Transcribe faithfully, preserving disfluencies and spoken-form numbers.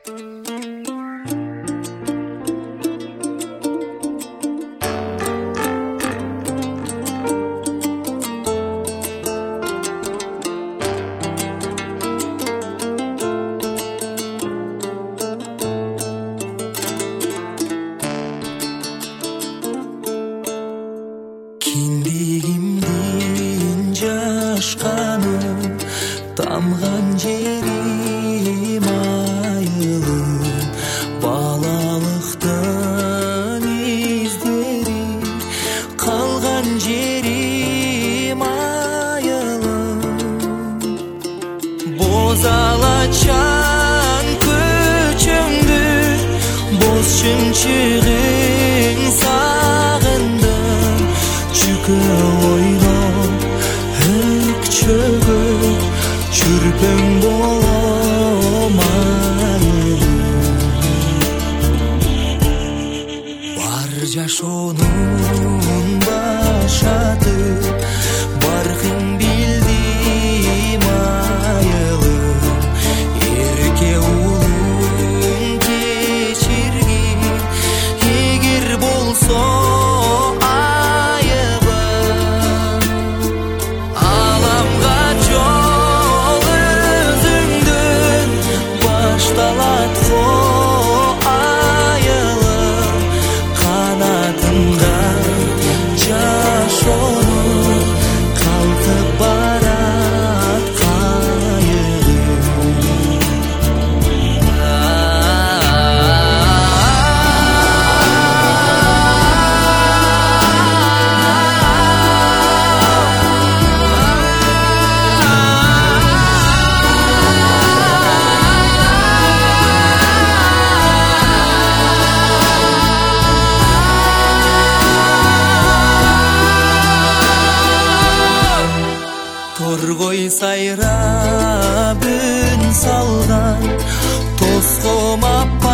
Киндигимдин жашканым, тамган жерим айылым, балалыктын издери, калган жерим айылым. Боз алачан көчөңдү, боз чымчыгың сагындым, чүкө ойлоп өк чөгөп жүрпөң болом айылым. Бар жашоонун башаты, баркын билдим айылым. Эрке улуң кечиргин, эгер болсо Торгой сайрап үн салган, тоском аппа